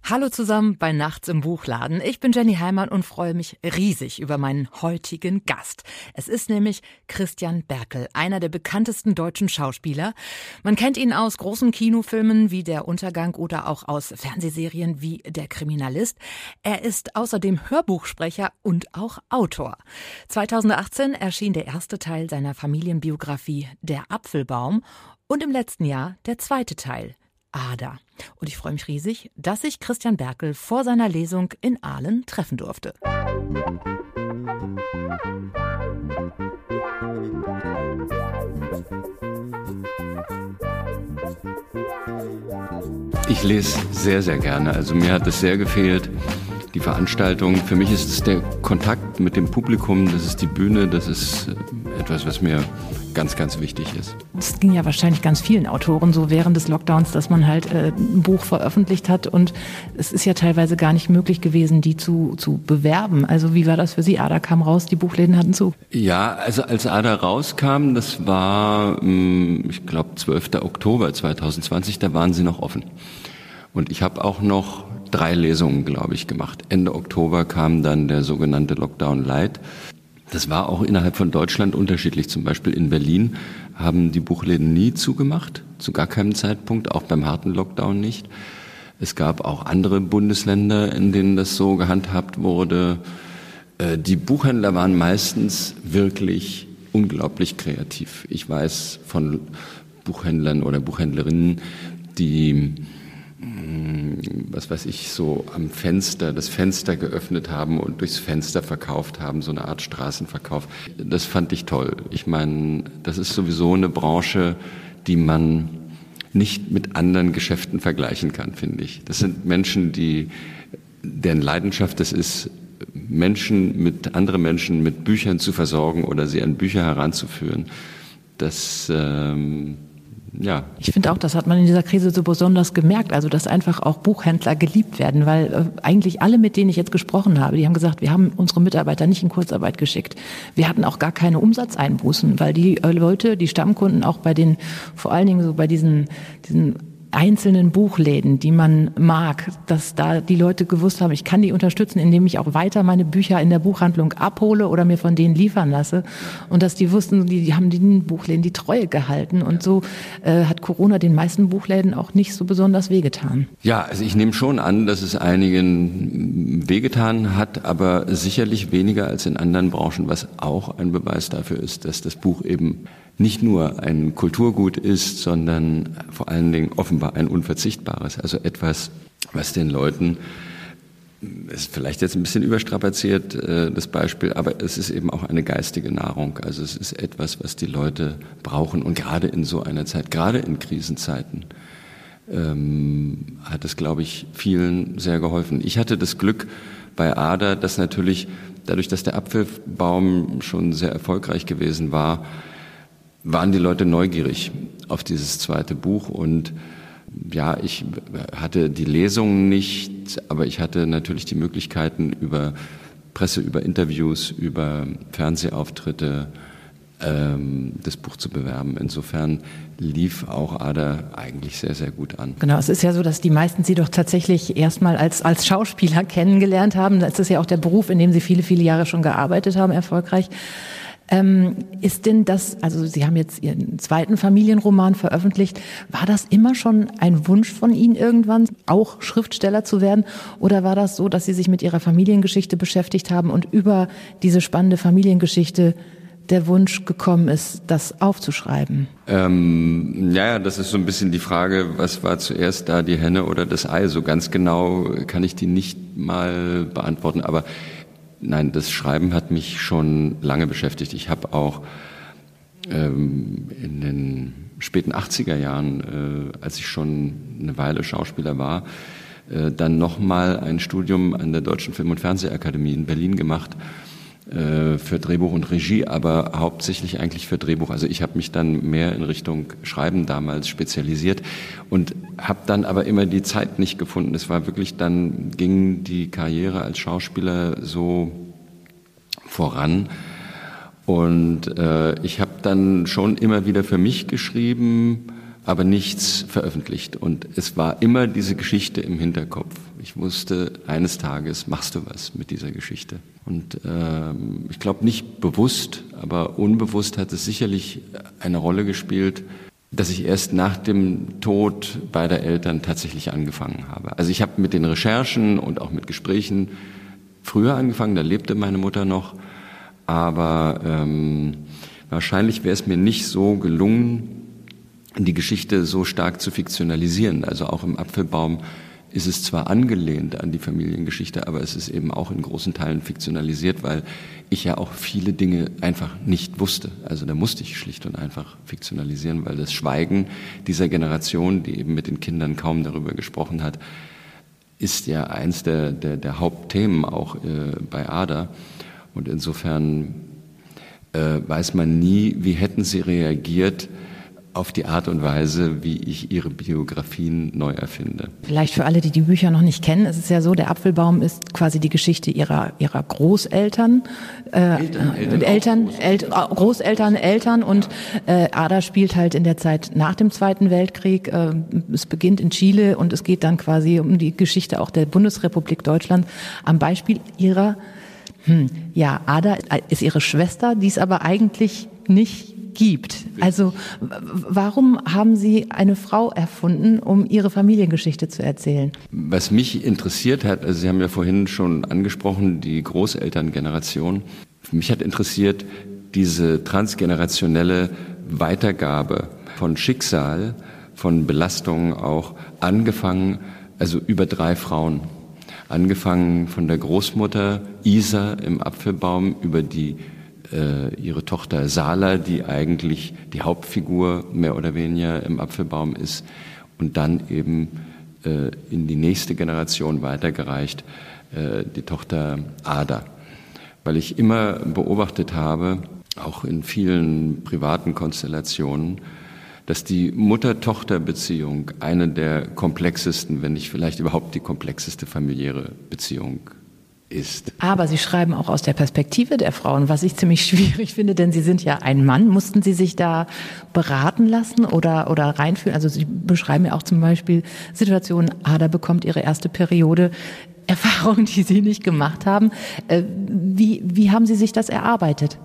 Hallo zusammen bei Nachts im Buchladen. Ich bin Jenny Heimann und freue mich riesig über meinen heutigen Gast. Es ist nämlich Christian Berkel, einer der bekanntesten deutschen Schauspieler. Man kennt ihn aus großen Kinofilmen wie Der Untergang oder auch aus Fernsehserien wie Der Kriminalist. Er ist außerdem Hörbuchsprecher und auch Autor. 2018 erschien der erste Teil seiner Familienbiografie Der Apfelbaum und im letzten Jahr der zweite Teil, Ada. Und ich freue mich riesig, dass ich Christian Berkel vor seiner Lesung in Aalen treffen durfte. Ich lese sehr, sehr gerne. Also mir hat es sehr gefehlt, die Veranstaltung. Für mich ist es der Kontakt mit dem Publikum, das ist die Bühne, das ist etwas, was mir ganz, ganz wichtig ist. Es ging ja wahrscheinlich ganz vielen Autoren so während des Lockdowns, dass man halt ein Buch veröffentlicht hat und es ist ja teilweise gar nicht möglich gewesen, die zu bewerben. Also wie war das für Sie? Ada kam raus, die Buchläden hatten zu. Ja, also als Ada rauskam, das war, ich glaube, 12. Oktober 2020, da waren sie noch offen. Und ich habe auch noch 3 Lesungen, glaube ich, gemacht. Ende Oktober kam dann der sogenannte Lockdown Light. Das war auch innerhalb von Deutschland unterschiedlich. Zum Beispiel in Berlin haben die Buchläden nie zugemacht, zu gar keinem Zeitpunkt, auch beim harten Lockdown nicht. Es gab auch andere Bundesländer, in denen das so gehandhabt wurde. Die Buchhändler waren meistens wirklich unglaublich kreativ. Ich weiß von Buchhändlern oder Buchhändlerinnen, die was weiß ich, so am Fenster, das Fenster geöffnet haben und durchs Fenster verkauft haben, so eine Art Straßenverkauf. Das fand ich toll. Ich meine, das ist sowieso eine Branche, die man nicht mit anderen Geschäften vergleichen kann, finde ich. Das sind Menschen, deren Leidenschaft es ist, andere Menschen mit Büchern zu versorgen oder sie an Bücher heranzuführen. Das ja. Ich finde auch, das hat man in dieser Krise so besonders gemerkt, also dass einfach auch Buchhändler geliebt werden, weil eigentlich alle, mit denen ich jetzt gesprochen habe, die haben gesagt, wir haben unsere Mitarbeiter nicht in Kurzarbeit geschickt. Wir hatten auch gar keine Umsatzeinbußen, weil die Leute, die Stammkunden auch bei den, vor allen Dingen so bei diesen einzelnen Buchläden, die man mag, dass da die Leute gewusst haben, ich kann die unterstützen, indem ich auch weiter meine Bücher in der Buchhandlung abhole oder mir von denen liefern lasse. Und dass die wussten, die haben den Buchläden die Treue gehalten. Und so hat Corona den meisten Buchläden auch nicht so besonders wehgetan. Ja, also ich nehme schon an, dass es einigen wehgetan hat, aber sicherlich weniger als in anderen Branchen, was auch ein Beweis dafür ist, dass das Buch eben nicht nur ein Kulturgut ist, sondern vor allen Dingen offenbar ein unverzichtbares. Also etwas, was den Leuten, ist vielleicht jetzt ein bisschen überstrapaziert, das Beispiel, aber es ist eben auch eine geistige Nahrung. Also es ist etwas, was die Leute brauchen. Und gerade in so einer Zeit, gerade in Krisenzeiten, hat es, glaube ich, vielen sehr geholfen. Ich hatte das Glück bei Ada, dass natürlich dadurch, dass der Apfelbaum schon sehr erfolgreich gewesen war, waren die Leute neugierig auf dieses zweite Buch und ja, ich hatte die Lesungen nicht, aber ich hatte natürlich die Möglichkeiten über Presse, über Interviews, über Fernsehauftritte das Buch zu bewerben. Insofern lief auch Ada eigentlich sehr, sehr gut an. Genau, es ist ja so, dass die meisten Sie doch tatsächlich erstmal als Schauspieler kennengelernt haben. Das ist ja auch der Beruf, in dem Sie viele, viele Jahre schon gearbeitet haben, erfolgreich. Ist denn das, also Sie haben jetzt Ihren zweiten Familienroman veröffentlicht, war das immer schon ein Wunsch von Ihnen irgendwann, auch Schriftsteller zu werden? Oder war das so, dass Sie sich mit Ihrer Familiengeschichte beschäftigt haben und über diese spannende Familiengeschichte der Wunsch gekommen ist, das aufzuschreiben? Ja, das ist so ein bisschen die Frage, was war zuerst da, die Henne oder das Ei? So ganz genau kann ich die nicht mal beantworten, aber nein, das Schreiben hat mich schon lange beschäftigt. Ich habe auch in den späten 80er Jahren, als ich schon eine Weile Schauspieler war, dann nochmal ein Studium an der Deutschen Film- und Fernsehakademie in Berlin gemacht für Drehbuch und Regie, aber hauptsächlich eigentlich für Drehbuch. Also ich habe mich dann mehr in Richtung Schreiben damals spezialisiert und habe dann aber immer die Zeit nicht gefunden. Es war wirklich, dann ging die Karriere als Schauspieler so voran und ich habe dann schon immer wieder für mich geschrieben, aber nichts veröffentlicht. Und es war immer diese Geschichte im Hinterkopf. Ich wusste, eines Tages machst du was mit dieser Geschichte. Und ich glaube nicht bewusst, aber unbewusst hat es sicherlich eine Rolle gespielt, dass ich erst nach dem Tod beider Eltern tatsächlich angefangen habe. Also ich habe mit den Recherchen und auch mit Gesprächen früher angefangen, da lebte meine Mutter noch, aber wahrscheinlich wäre es mir nicht so gelungen, die Geschichte so stark zu fiktionalisieren. Also auch im Apfelbaum ist es zwar angelehnt an die Familiengeschichte, aber es ist eben auch in großen Teilen fiktionalisiert, weil ich ja auch viele Dinge einfach nicht wusste. Also da musste ich schlicht und einfach fiktionalisieren, weil das Schweigen dieser Generation, die eben mit den Kindern kaum darüber gesprochen hat, ist ja eins der Hauptthemen auch bei Ada. Und insofern weiß man nie, wie hätten sie reagiert auf die Art und Weise, wie ich ihre Biografien neu erfinde. Vielleicht für alle, die die Bücher noch nicht kennen, es ist ja so, der Apfelbaum ist quasi die Geschichte ihrer Großeltern, Großeltern und Ada spielt halt in der Zeit nach dem Zweiten Weltkrieg. Es beginnt in Chile und es geht dann quasi um die Geschichte auch der Bundesrepublik Deutschland am Beispiel ihrer, Ada ist ihre Schwester, die es aber eigentlich nicht gibt. Also warum haben Sie eine Frau erfunden, um Ihre Familiengeschichte zu erzählen? Was mich interessiert hat, also Sie haben ja vorhin schon angesprochen, die Großelterngeneration. Mich hat interessiert diese transgenerationelle Weitergabe von Schicksal, von Belastungen auch, angefangen, also über 3 Frauen. Angefangen von der Großmutter Isa im Apfelbaum über ihre Tochter Sala, die eigentlich die Hauptfigur mehr oder weniger im Apfelbaum ist, und dann eben in die nächste Generation weitergereicht, die Tochter Ada. Weil ich immer beobachtet habe, auch in vielen privaten Konstellationen, dass die Mutter-Tochter-Beziehung eine der komplexesten, wenn nicht vielleicht überhaupt die komplexeste familiäre Beziehung ist. Aber Sie schreiben auch aus der Perspektive der Frauen, was ich ziemlich schwierig finde, denn Sie sind ja ein Mann. Mussten Sie sich da beraten lassen oder reinfühlen? Also Sie beschreiben ja auch zum Beispiel Situationen, Ada bekommt ihre erste Periode, Erfahrungen, die Sie nicht gemacht haben. Wie haben Sie sich das erarbeitet?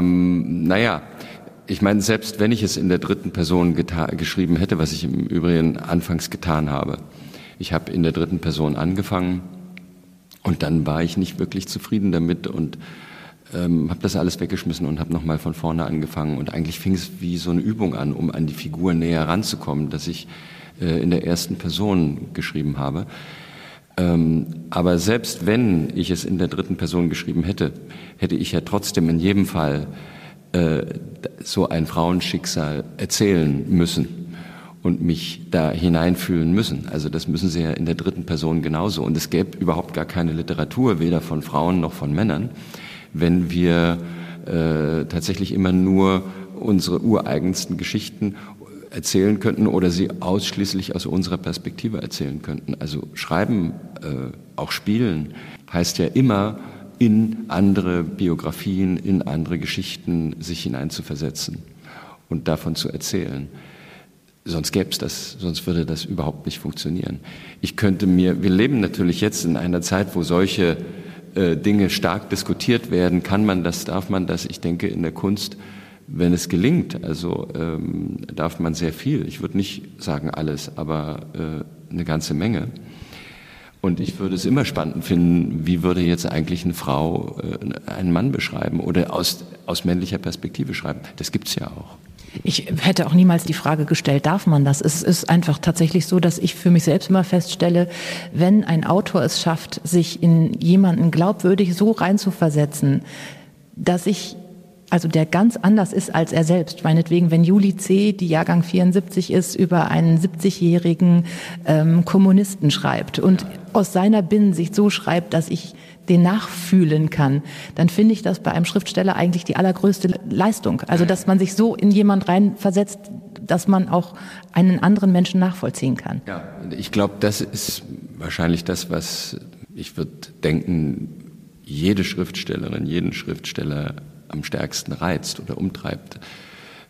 Ich meine, selbst wenn ich es in der dritten Person geschrieben hätte, was ich im Übrigen anfangs getan habe. Ich habe in der dritten Person angefangen und dann war ich nicht wirklich zufrieden damit und habe das alles weggeschmissen und habe nochmal von vorne angefangen. Und eigentlich fing es wie so eine Übung an, um an die Figur näher ranzukommen, dass ich in der ersten Person geschrieben habe. Aber selbst wenn ich es in der dritten Person geschrieben hätte, hätte ich ja trotzdem in jedem Fall so ein Frauenschicksal erzählen müssen und mich da hineinfühlen müssen. Also das müssen Sie ja in der dritten Person genauso. Und es gäbe überhaupt gar keine Literatur, weder von Frauen noch von Männern, wenn wir tatsächlich immer nur unsere ureigensten Geschichten erzählen könnten oder sie ausschließlich aus unserer Perspektive erzählen könnten. Also schreiben, auch spielen, heißt ja immer, in andere Biografien, in andere Geschichten sich hineinzuversetzen und davon zu erzählen. Sonst würde das überhaupt nicht funktionieren. Wir leben natürlich jetzt in einer Zeit, wo solche Dinge stark diskutiert werden. Kann man das, darf man das? Ich denke, in der Kunst, wenn es gelingt, darf man sehr viel. Ich würde nicht sagen alles, aber eine ganze Menge. Und ich würde es immer spannend finden, wie würde jetzt eigentlich eine Frau einen Mann beschreiben oder aus männlicher Perspektive schreiben. Das gibt's ja auch. Ich hätte auch niemals die Frage gestellt, darf man das? Es ist einfach tatsächlich so, dass ich für mich selbst immer feststelle, wenn ein Autor es schafft, sich in jemanden glaubwürdig so reinzuversetzen, dass der ganz anders ist als er selbst. Meinetwegen, wenn Julie C., die Jahrgang 74 ist, über einen 70-jährigen Kommunisten schreibt und aus seiner Binnensicht so schreibt, dass ich den nachfühlen kann, dann finde ich das bei einem Schriftsteller eigentlich die allergrößte Leistung. Also, dass man sich so in jemand reinversetzt, dass man auch einen anderen Menschen nachvollziehen kann. Ja, ich glaube, das ist wahrscheinlich das, was ich würde denken, jede Schriftstellerin, jeden Schriftsteller am stärksten reizt oder umtreibt.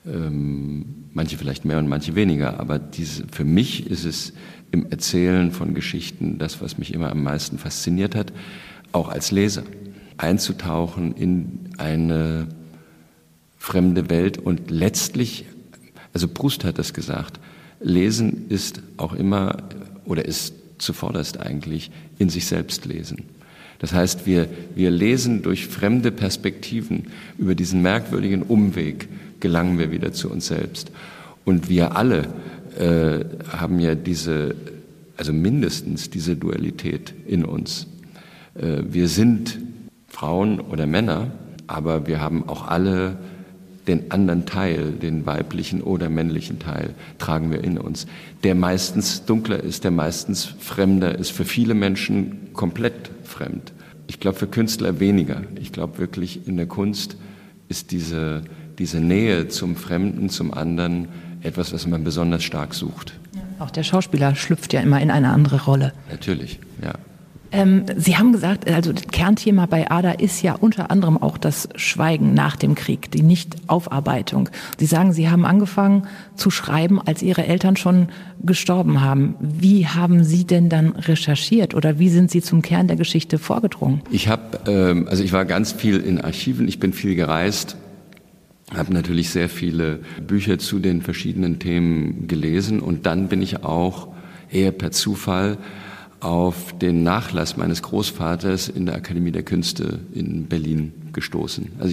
Manche vielleicht mehr und manche weniger, aber für mich ist es im Erzählen von Geschichten das, was mich immer am meisten fasziniert hat, auch als Leser, einzutauchen in eine fremde Welt und letztlich, also Proust hat das gesagt, Lesen ist auch immer oder ist zuvorderst eigentlich in sich selbst lesen. Das heißt, wir lesen durch fremde Perspektiven, über diesen merkwürdigen Umweg gelangen wir wieder zu uns selbst. Und wir alle haben ja also mindestens diese Dualität in uns. Wir sind Frauen oder Männer, aber wir haben auch alle den anderen Teil, den weiblichen oder männlichen Teil, tragen wir in uns, der meistens dunkler ist, der meistens fremder ist, für viele Menschen komplett fremd. Ich glaube, für Künstler weniger. Ich glaube wirklich, in der Kunst ist diese Nähe zum Fremden, zum anderen, etwas, was man besonders stark sucht. Auch der Schauspieler schlüpft ja immer in eine andere Rolle. Natürlich, ja. Sie haben gesagt, also das Kernthema bei Ada ist ja unter anderem auch das Schweigen nach dem Krieg, die Nichtaufarbeitung. Sie sagen, Sie haben angefangen zu schreiben, als Ihre Eltern schon gestorben haben. Wie haben Sie denn dann recherchiert oder wie sind Sie zum Kern der Geschichte vorgedrungen? Ich war ganz viel in Archiven, ich bin viel gereist, habe natürlich sehr viele Bücher zu den verschiedenen Themen gelesen und dann bin ich auch eher per Zufall auf den Nachlass meines Großvaters in der Akademie der Künste in Berlin gestoßen. Also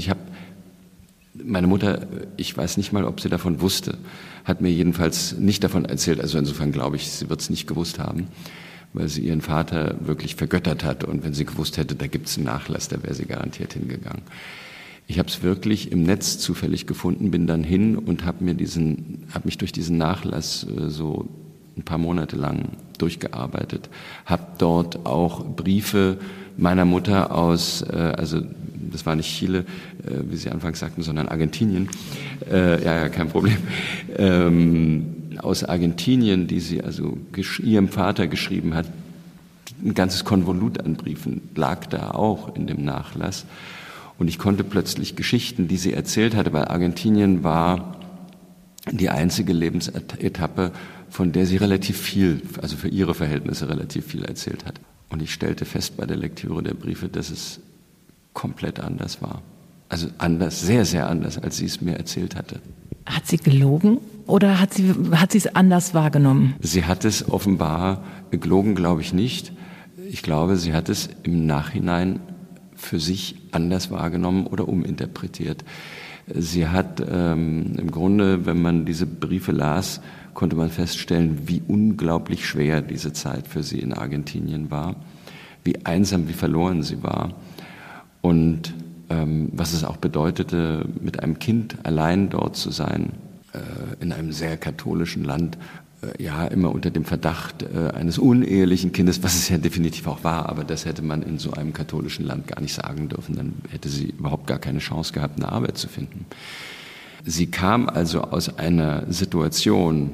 meine Mutter, ich weiß nicht mal, ob sie davon wusste, hat mir jedenfalls nicht davon erzählt. Also insofern glaube ich, sie wird es nicht gewusst haben, weil sie ihren Vater wirklich vergöttert hat. Und wenn sie gewusst hätte, da gibt es einen Nachlass, da wäre sie garantiert hingegangen. Ich habe es wirklich im Netz zufällig gefunden, bin dann hin und habe mich durch diesen Nachlass so ein paar Monate lang durchgearbeitet, habe dort auch Briefe meiner Mutter aus, also das war nicht Chile, wie Sie anfangs sagten, sondern Argentinien, ja, kein Problem, aus Argentinien, die sie also ihrem Vater geschrieben hat, ein ganzes Konvolut an Briefen lag da auch in dem Nachlass und ich konnte plötzlich Geschichten, die sie erzählt hatte, weil Argentinien war die einzige Lebensetappe, von der sie relativ viel, also für ihre Verhältnisse relativ viel erzählt hat. Und ich stellte fest bei der Lektüre der Briefe, dass es komplett anders war. Also anders, sehr, sehr anders, als sie es mir erzählt hatte. Hat sie gelogen oder hat sie es anders wahrgenommen? Sie hat es offenbar gelogen, glaube ich nicht. Ich glaube, sie hat es im Nachhinein für sich anders wahrgenommen oder uminterpretiert. Sie hat im Grunde, wenn man diese Briefe las, konnte man feststellen, wie unglaublich schwer diese Zeit für sie in Argentinien war, wie einsam, wie verloren sie war und was es auch bedeutete, mit einem Kind allein dort zu sein, in einem sehr katholischen Land, ja, immer unter dem Verdacht eines unehelichen Kindes, was es ja definitiv auch war, aber das hätte man in so einem katholischen Land gar nicht sagen dürfen, dann hätte sie überhaupt gar keine Chance gehabt, eine Arbeit zu finden. Sie kam also aus einer Situation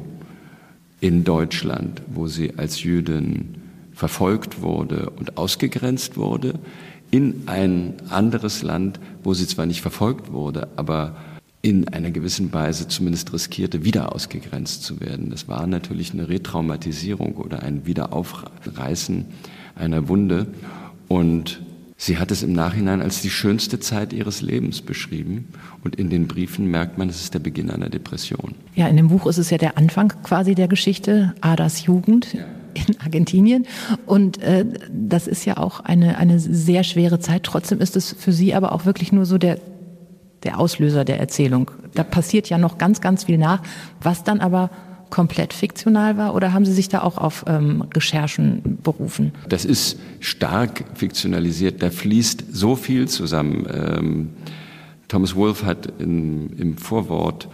in Deutschland, wo sie als Jüdin verfolgt wurde und ausgegrenzt wurde, in ein anderes Land, wo sie zwar nicht verfolgt wurde, aber in einer gewissen Weise zumindest riskierte, wieder ausgegrenzt zu werden. Das war natürlich eine Retraumatisierung oder ein Wiederaufreißen einer Wunde. Und sie hat es im Nachhinein als die schönste Zeit ihres Lebens beschrieben. Und in den Briefen merkt man, es ist der Beginn einer Depression. Ja, in dem Buch ist es ja der Anfang quasi der Geschichte, Adas Jugend in Argentinien. Und das ist ja auch eine sehr schwere Zeit. Trotzdem ist es für Sie aber auch wirklich nur so der Auslöser der Erzählung. Da passiert ja noch ganz, ganz viel nach, was dann aber komplett fiktional war, oder haben Sie sich da auch auf Recherchen berufen? Das ist stark fiktionalisiert, da fließt so viel zusammen. Thomas Wolfe hat im Vorwort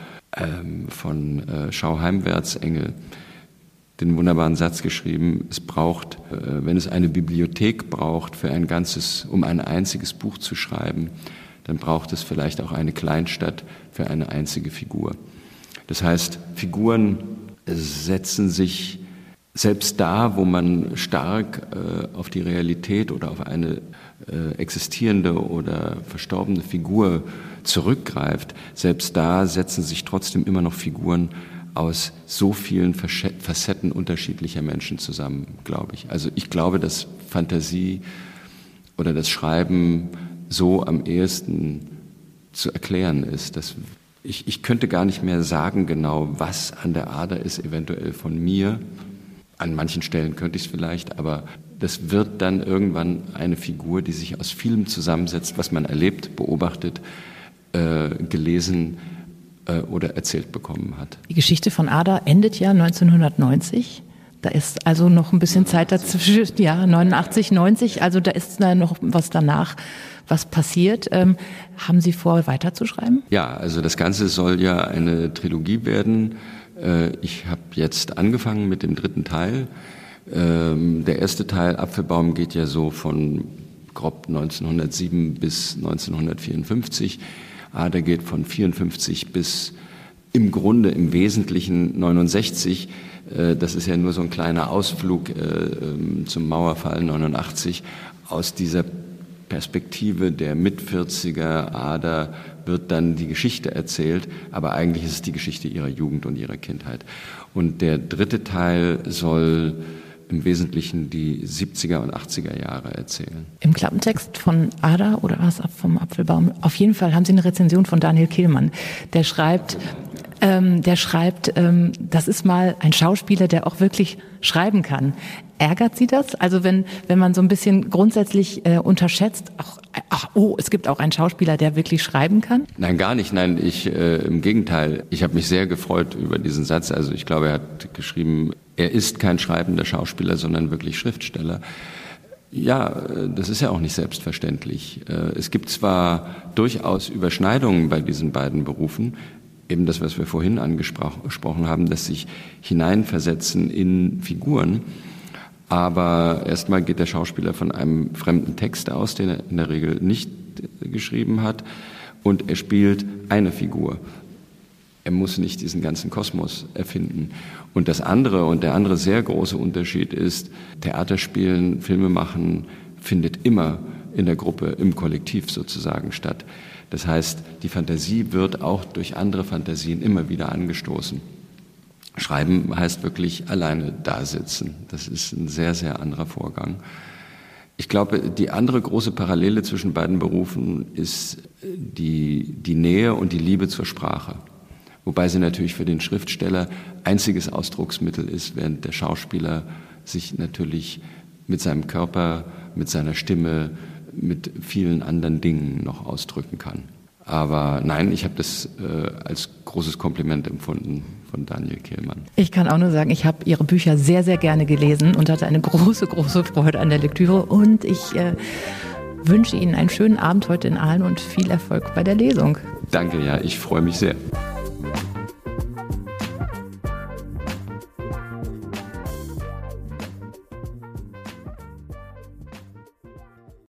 von Schau heimwärts, Engel, den wunderbaren Satz geschrieben, es braucht, wenn es eine Bibliothek braucht um ein einziges Buch zu schreiben, dann braucht es vielleicht auch eine Kleinstadt für eine einzige Figur. Das heißt, Figuren setzen sich selbst da, wo man stark auf die Realität oder auf eine existierende oder verstorbene Figur zurückgreift, selbst da setzen sich trotzdem immer noch Figuren aus so vielen Facetten unterschiedlicher Menschen zusammen, glaube ich. Also ich glaube, dass Fantasie oder das Schreiben so am ehesten zu erklären ist. Ich könnte gar nicht mehr sagen genau, was an der Ader ist, eventuell von mir. An manchen Stellen könnte ich es vielleicht, aber das wird dann irgendwann eine Figur, die sich aus vielem zusammensetzt, was man erlebt, beobachtet, gelesen oder erzählt bekommen hat. Die Geschichte von Ada endet ja 1990. Da ist also noch ein bisschen Zeit dazwischen, ja, 89, 90, also da ist noch was danach, was passiert. Haben Sie vor, weiterzuschreiben? Ja, also das Ganze soll ja eine Trilogie werden. Ich habe jetzt angefangen mit dem 3. Teil. Der erste Teil, Apfelbaum, geht ja so von grob 1907 bis 1954. Ada geht von 54 bis im Grunde im Wesentlichen 69. Das ist ja nur so ein kleiner Ausflug zum Mauerfall 89. Aus dieser Perspektive der Mit-40er Ada wird dann die Geschichte erzählt, aber eigentlich ist es die Geschichte ihrer Jugend und ihrer Kindheit. Und der 3. Teil soll im Wesentlichen die 70er und 80er Jahre erzählen. Im Klappentext von Ada oder was vom Apfelbaum, auf jeden Fall haben Sie eine Rezension von Daniel Kehlmann. Der schreibt, das ist mal ein Schauspieler, der auch wirklich schreiben kann. Ärgert Sie das? Also wenn man so ein bisschen grundsätzlich unterschätzt, es gibt auch einen Schauspieler, der wirklich schreiben kann? Nein, gar nicht. Nein, im Gegenteil. Ich habe mich sehr gefreut über diesen Satz. Also ich glaube, er hat geschrieben, er ist kein schreibender Schauspieler, sondern wirklich Schriftsteller. Ja, das ist ja auch nicht selbstverständlich. Es gibt zwar durchaus Überschneidungen bei diesen beiden Berufen, eben das, was wir vorhin angesprochen haben, dass sich hineinversetzen in Figuren. Aber erstmal geht der Schauspieler von einem fremden Text aus, den er in der Regel nicht geschrieben hat, und er spielt eine Figur. Er muss nicht diesen ganzen Kosmos erfinden. Und der andere sehr große Unterschied ist, Theaterspielen, Filme machen findet immer in der Gruppe, im Kollektiv sozusagen statt. Das heißt, die Fantasie wird auch durch andere Fantasien immer wieder angestoßen. Schreiben heißt wirklich alleine dasitzen. Das ist ein sehr, sehr anderer Vorgang. Ich glaube, die andere große Parallele zwischen beiden Berufen ist die Nähe und die Liebe zur Sprache. Wobei sie natürlich für den Schriftsteller einziges Ausdrucksmittel ist, während der Schauspieler sich natürlich mit seinem Körper, mit seiner Stimme, mit vielen anderen Dingen noch ausdrücken kann. Aber nein, ich habe das als großes Kompliment empfunden von Daniel Kehlmann. Ich kann auch nur sagen, ich habe Ihre Bücher sehr, sehr gerne gelesen und hatte eine große, große Freude an der Lektüre. Und ich wünsche Ihnen einen schönen Abend heute in Aalen und viel Erfolg bei der Lesung. Danke, ja, ich freue mich sehr.